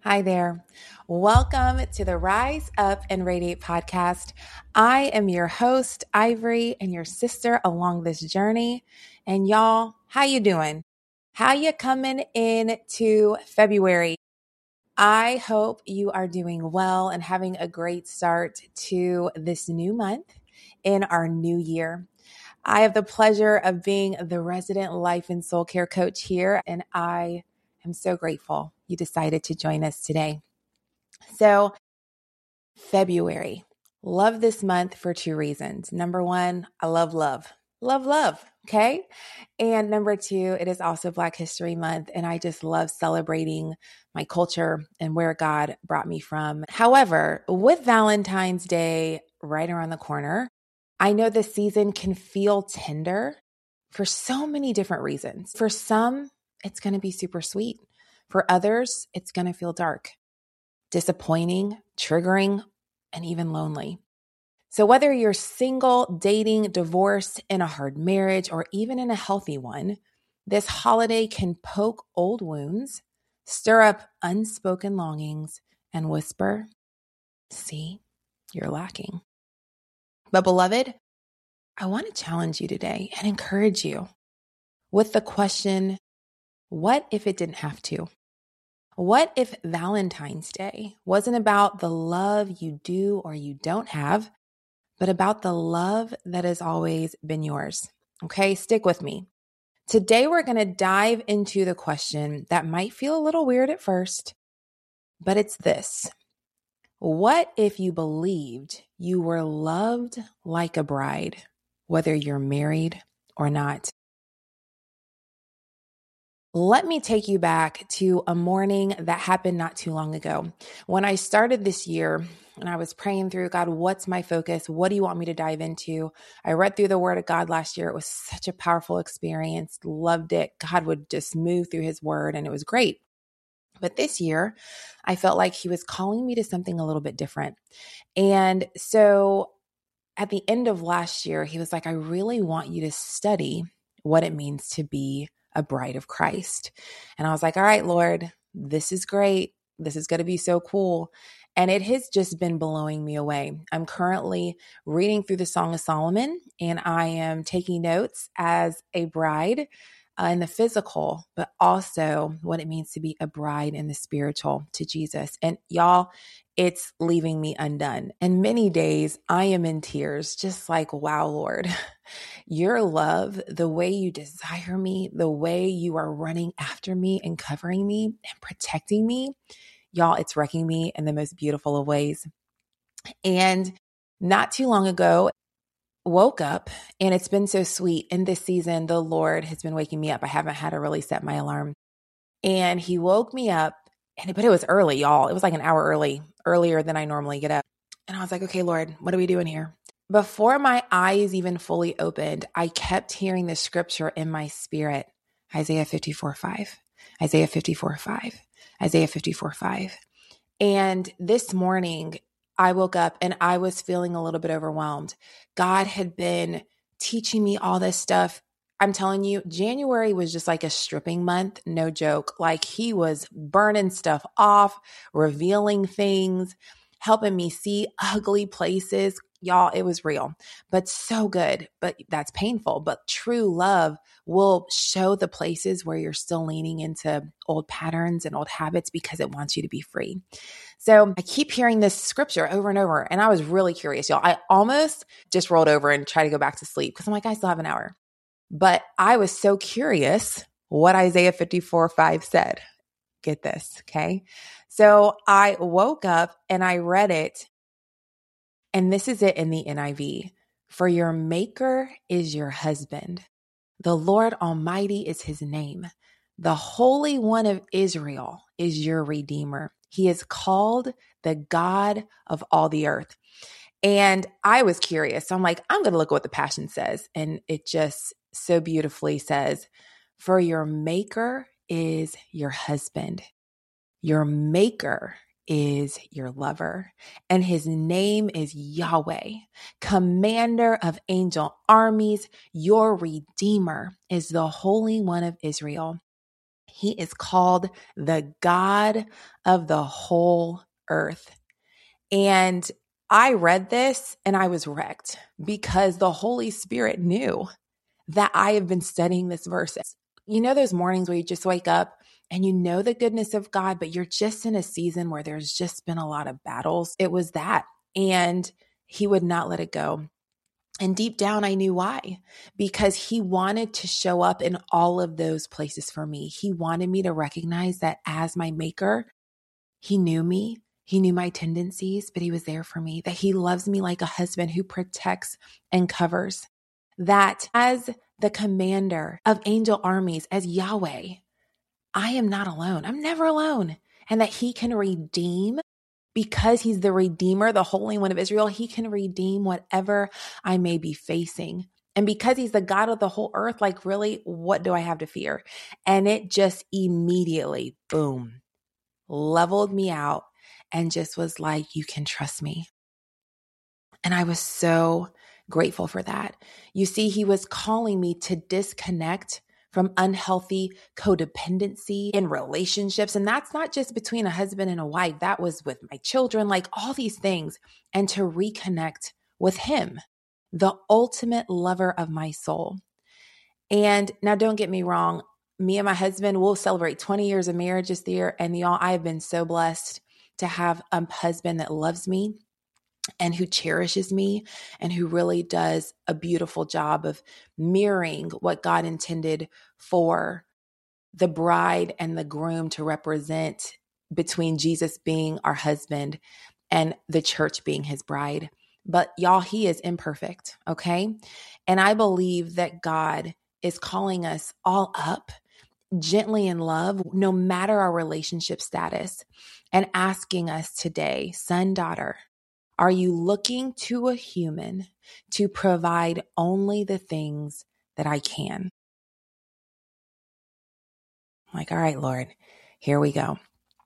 Hi there. Welcome to the Rise Up and Radiate podcast. I am your host, Ivory, and your sister along this journey. And y'all, how you doing? How you coming into February? I hope you are doing well and having a great start to this new month in our new year. I have the pleasure of being the resident life and soul care coach here, and I am so grateful you decided to join us today. So, February. Love this month for two reasons. Number one, I love love. Love, love. Okay. And number two, it is also Black History Month. And I just love celebrating my culture and where God brought me from. However, with Valentine's Day right around the corner, I know this season can feel tender for so many different reasons. For some, it's going to be super sweet. For others, it's going to feel dark, disappointing, triggering, and even lonely. So whether you're single, dating, divorced, in a hard marriage, or even in a healthy one, this holiday can poke old wounds, stir up unspoken longings, and whisper, "See, you're lacking." But beloved, I want to challenge you today and encourage you with the question, what if it didn't have to? What if Valentine's Day wasn't about the love you do or you don't have, but about the love that has always been yours? Okay, stick with me. Today, we're going to dive into the question that might feel a little weird at first, but it's this. What if you believed you were loved like a bride, whether you're married or not? Let me take you back to a morning that happened not too long ago. When I started this year and I was praying through, God, what's my focus? What do you want me to dive into? I read through the Word of God last year. It was such a powerful experience. Loved it. God would just move through His Word and it was great. But this year, I felt like He was calling me to something a little bit different. And so at the end of last year, He was like, I really want you to study what it means to be a bride of Christ. And I was like, all right, Lord, this is great. This is going to be so cool. And it has just been blowing me away. I'm currently reading through the Song of Solomon, and I am taking notes as a bride in the physical, but also what it means to be a bride in the spiritual to Jesus. And y'all, it's leaving me undone. And many days I am in tears, just like, wow, Lord, your love, the way you desire me, the way you are running after me and covering me and protecting me, y'all, it's wrecking me in the most beautiful of ways. And not too long ago, woke up, and it's been so sweet. In this season, the Lord has been waking me up. I haven't had to really set my alarm. And He woke me up, but it was early, y'all. It was like an hour earlier than I normally get up. And I was like, okay, Lord, what are we doing here? Before my eyes even fully opened, I kept hearing the scripture in my spirit, Isaiah 54:5, Isaiah 54:5, Isaiah 54:5. And this morning, I woke up and I was feeling a little bit overwhelmed. God had been teaching me all this stuff. I'm telling you, January was just like a stripping month, no joke. Like He was burning stuff off, revealing things, helping me see ugly places. Y'all, it was real, but so good. But that's painful. But true love will show the places where you're still leaning into old patterns and old habits because it wants you to be free. So I keep hearing this scripture over and over, and I was really curious, y'all. I almost just rolled over and tried to go back to sleep because I'm like, I still have an hour. But I was so curious what Isaiah 54:5 said. Get this, okay? So I woke up and I read it, and this is it in the NIV. For your maker is your husband. The Lord Almighty is His name. The Holy One of Israel is your Redeemer. He is called the God of all the earth. And I was curious. So I'm like, I'm going to look at what the Passion says. And it just so beautifully says, for your maker is your husband. Your maker is your lover, and His name is Yahweh, commander of angel armies. Your Redeemer is the Holy One of Israel. He is called the God of the whole earth. And I read this and I was wrecked because the Holy Spirit knew that I have been studying this verse. You know, those mornings where you just wake up and you know the goodness of God, but you're just in a season where there's just been a lot of battles. It was that. And he would not let it go. And deep down, I knew why, because he wanted to show up in all of those places for me. He wanted me to recognize that as my maker, he knew me. He knew my tendencies, but he was there for me, that he loves me like a husband who protects and covers, that as the commander of angel armies, as Yahweh, I am not alone. I'm never alone. And that he can redeem because he's the Redeemer, the Holy One of Israel. He can redeem whatever I may be facing. And because he's the God of the whole earth, like really, what do I have to fear? And it just immediately, boom, leveled me out and just was like, you can trust me. And I was so grateful for that. You see, he was calling me to disconnect from unhealthy codependency in relationships. And that's not just between a husband and a wife. That was with my children, like all these things. And to reconnect with him, the ultimate lover of my soul. And now don't get me wrong. Me and my husband will celebrate 20 years of marriage this year. And y'all, I have been so blessed to have a husband that loves me and who cherishes me and who really does a beautiful job of mirroring what God intended for the bride and the groom to represent, between Jesus being our husband and the church being his bride. But y'all, he is imperfect, okay? And I believe that God is calling us all up gently in love, no matter our relationship status, and asking us today, son, daughter, are you looking to a human to provide only the things that I can? I'm like, all right, Lord, here we go.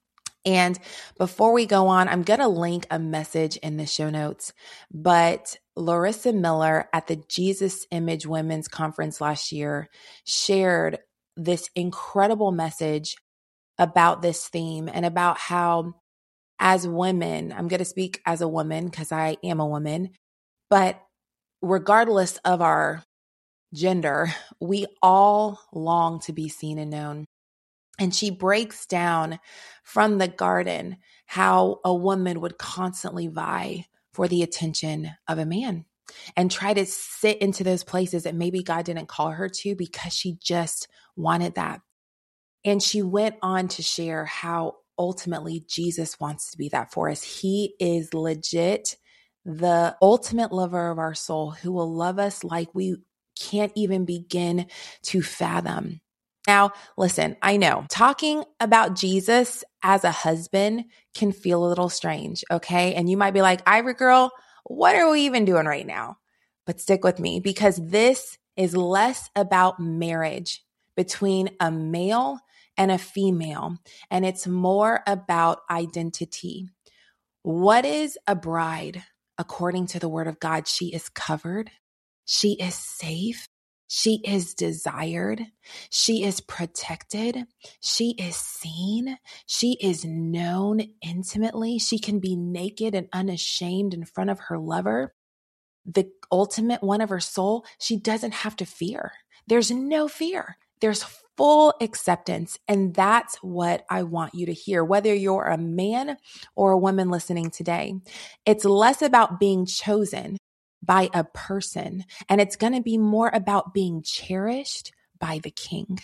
And before we go on, I'm going to link a message in the show notes, but Larissa Miller at the Jesus Image Women's Conference last year shared this incredible message about this theme and about how, as women, I'm going to speak as a woman because I am a woman, but regardless of our gender, we all long to be seen and known. And she breaks down from the garden how a woman would constantly vie for the attention of a man and try to sit into those places that maybe God didn't call her to because she just wanted that. And she went on to share how ultimately Jesus wants to be that for us. He is legit the ultimate lover of our soul who will love us like we can't even begin to fathom. Now, listen, I know talking about Jesus as a husband can feel a little strange, okay? And you might be like, Ivory Girl, what are we even doing right now? But stick with me because this is less about marriage between a male and a female, and it's more about identity. What is a bride? According to the word of God, she is covered, she is safe, she is desired, she is protected, she is seen, she is known intimately, she can be naked and unashamed in front of her lover. The ultimate one of her soul, she doesn't have to fear. There's no fear. There's full acceptance. And that's what I want you to hear, whether you're a man or a woman listening today. It's less about being chosen by a person, and it's going to be more about being cherished by the King.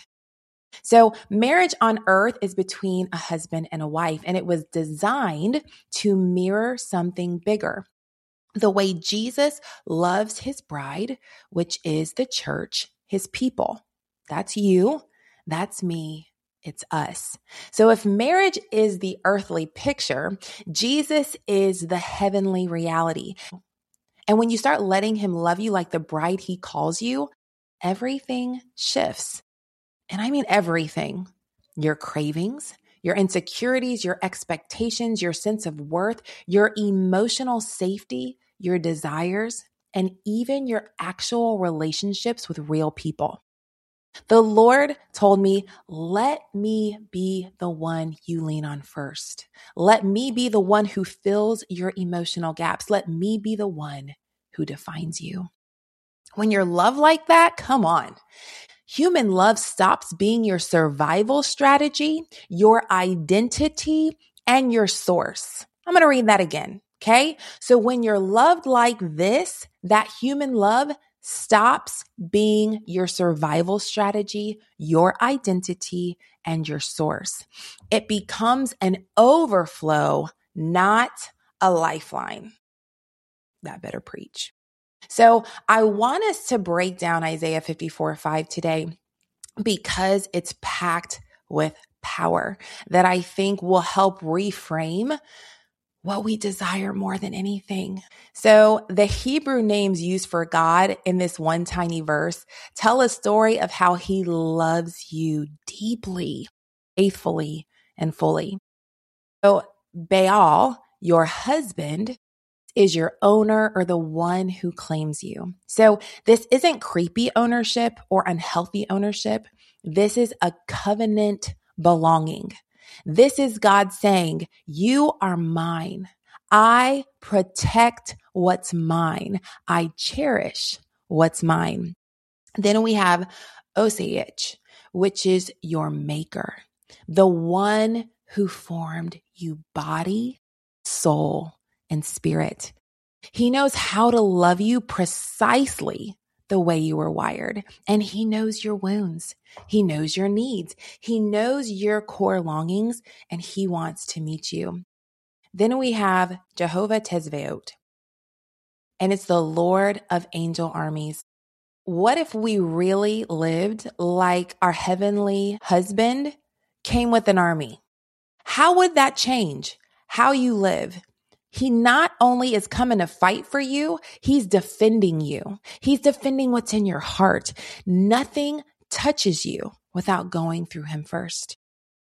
So marriage on earth is between a husband and a wife, and it was designed to mirror something bigger. The way Jesus loves his bride, which is the church, his people. That's you. That's me. It's us. So if marriage is the earthly picture, Jesus is the heavenly reality. And when you start letting him love you like the bride he calls you, everything shifts. And I mean everything. Your cravings, your insecurities, your expectations, your sense of worth, your emotional safety, your desires, and even your actual relationships with real people. The Lord told me, let me be the one you lean on first. Let me be the one who fills your emotional gaps. Let me be the one who defines you. When you're loved like that, come on. Human love stops being your survival strategy, your identity, and your source. I'm going to read that again. Okay. So when you're loved like this, that human love stops being your survival strategy, your identity, and your source. It becomes an overflow, not a lifeline. That better preach. So I want us to break down Isaiah 54:5 today because it's packed with power that I think will help reframe what we desire more than anything. So the Hebrew names used for God in this one tiny verse tell a story of how he loves you deeply, faithfully, and fully. So Baal, your husband, is your owner or the one who claims you. So this isn't creepy ownership or unhealthy ownership. This is a covenant belonging. This is God saying, you are mine. I protect what's mine. I cherish what's mine. Then we have Osage, which is your maker, the one who formed you body, soul, and spirit. He knows how to love you precisely the way you were wired. And he knows your wounds. He knows your needs. He knows your core longings, and he wants to meet you. Then we have Jehovah Tezvaot, and it's the Lord of angel armies. What if we really lived like our heavenly husband came with an army? How would that change how you live? He not only is coming to fight for you, he's defending you. He's defending what's in your heart. Nothing touches you without going through him first.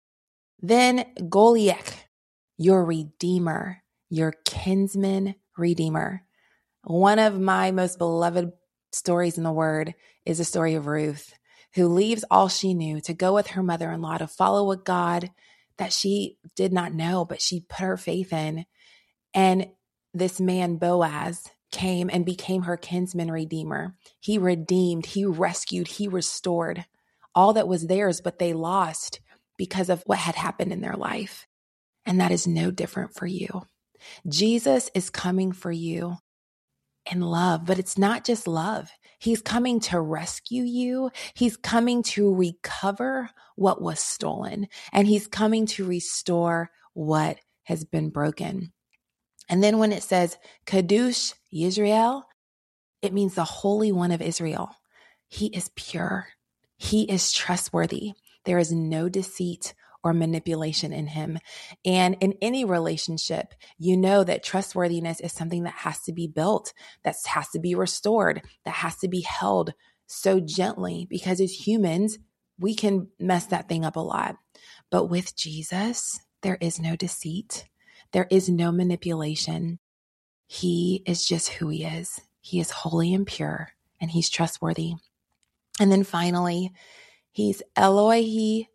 Then Goliath, your redeemer, your kinsman redeemer. One of my most beloved stories in the word is the story of Ruth, who leaves all she knew to go with her mother-in-law to follow a God that she did not know, but she put her faith in. And this man, Boaz, came and became her kinsman redeemer. He redeemed, he rescued, he restored all that was theirs, but they lost because of what had happened in their life. And that is no different for you. Jesus is coming for you in love, but it's not just love. He's coming to rescue you. He's coming to recover what was stolen, and he's coming to restore what has been broken. And then when it says Kadosh Yisrael, it means the Holy One of Israel. He is pure. He is trustworthy. There is no deceit or manipulation in him. And in any relationship, you know that trustworthiness is something that has to be built, that has to be restored, that has to be held so gently, because as humans, we can mess that thing up a lot. But with Jesus, there is no deceit. There is no manipulation. He is just who he is. He is holy and pure, and he's trustworthy. And then finally, he's Elohi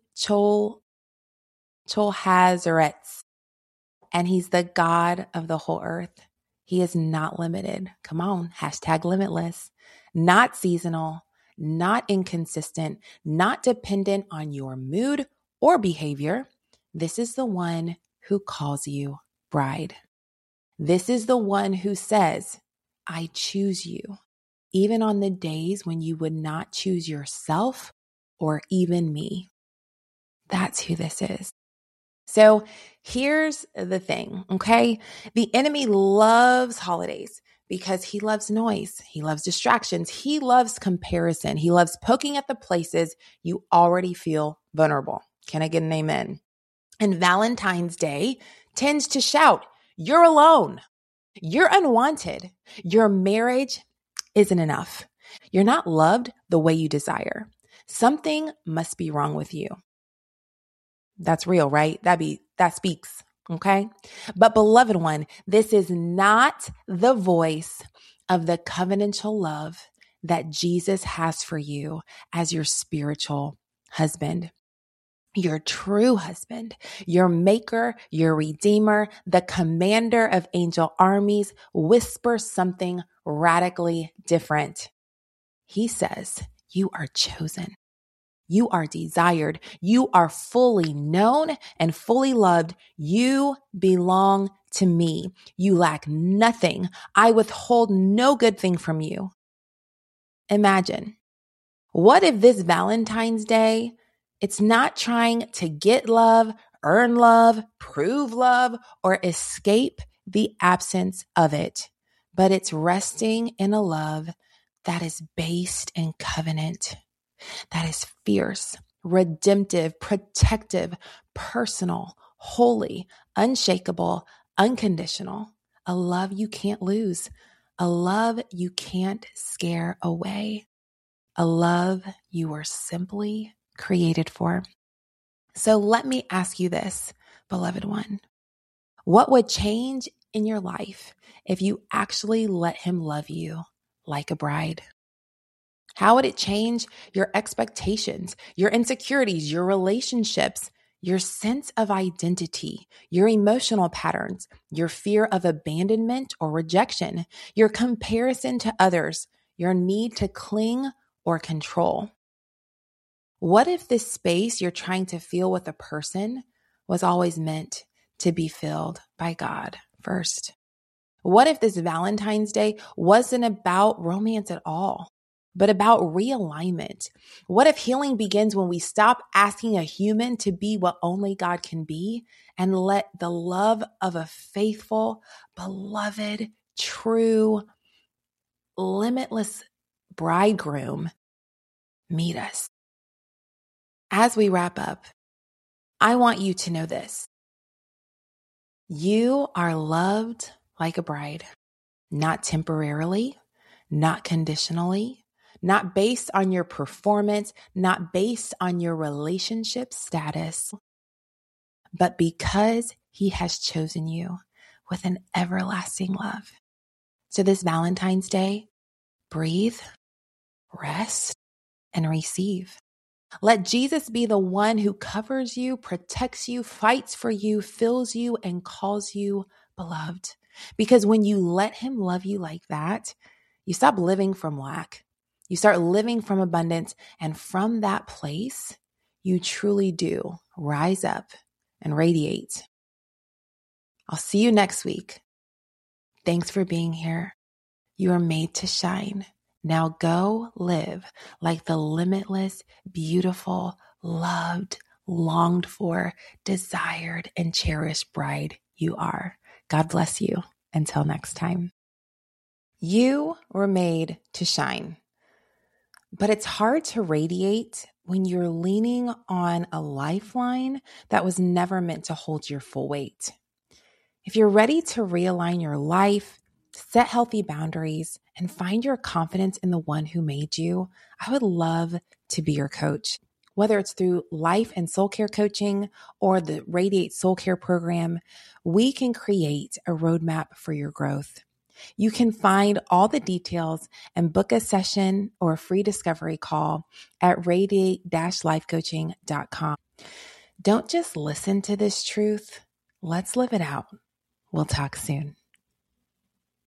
Chol-Hazaretz, and he's the God of the whole earth. He is not limited. Come on, #limitless. Not seasonal, not inconsistent, not dependent on your mood or behavior. This is the one who calls you bride. This is the one who says, I choose you, even on the days when you would not choose yourself or even me. That's who this is. So here's the thing, okay? The enemy loves holidays because he loves noise. He loves distractions. He loves comparison. He loves poking at the places you already feel vulnerable. Can I get an amen? And Valentine's Day tends to shout, you're alone. You're unwanted. Your marriage isn't enough. You're not loved the way you desire. Something must be wrong with you. That's real, right? That speaks, okay? But beloved one, this is not the voice of the covenantal love that Jesus has for you as your spiritual husband, your true husband, your maker, your redeemer, the commander of angel armies, whispers something radically different. He says, you are chosen. You are desired. You are fully known and fully loved. You belong to me. You lack nothing. I withhold no good thing from you. Imagine, what if this Valentine's Day, it's not trying to get love, earn love, prove love, or escape the absence of it, but it's resting in a love that is based in covenant, that is fierce, redemptive, protective, personal, holy, unshakable, unconditional, a love you can't lose, a love you can't scare away, a love you were simply created for. So let me ask you this, beloved one. What would change in your life if you actually let him love you like a bride? How would it change your expectations, your insecurities, your relationships, your sense of identity, your emotional patterns, your fear of abandonment or rejection, your comparison to others, your need to cling or control? What if this space you're trying to fill with a person was always meant to be filled by God first? What if this Valentine's Day wasn't about romance at all, but about realignment? What if healing begins when we stop asking a human to be what only God can be and let the love of a faithful, beloved, true, limitless bridegroom meet us? As we wrap up, I want you to know this. You are loved like a bride, not temporarily, not conditionally, not based on your performance, not based on your relationship status, but because he has chosen you with an everlasting love. So this Valentine's Day, breathe, rest, and receive. Let Jesus be the one who covers you, protects you, fights for you, fills you, and calls you beloved. Because when you let him love you like that, you stop living from lack. You start living from abundance. And from that place, you truly do rise up and radiate. I'll see you next week. Thanks for being here. You are made to shine. Now go live like the limitless, beautiful, loved, longed for, desired, and cherished bride you are. God bless you. Until next time. You were made to shine, but it's hard to radiate when you're leaning on a lifeline that was never meant to hold your full weight. If you're ready to realign your life, set healthy boundaries, and find your confidence in the one who made you, I would love to be your coach. Whether it's through life and soul care coaching or the Radiate Soul Care program, we can create a roadmap for your growth. You can find all the details and book a session or a free discovery call at radiate-lifecoaching.com. Don't just listen to this truth. Let's live it out. We'll talk soon.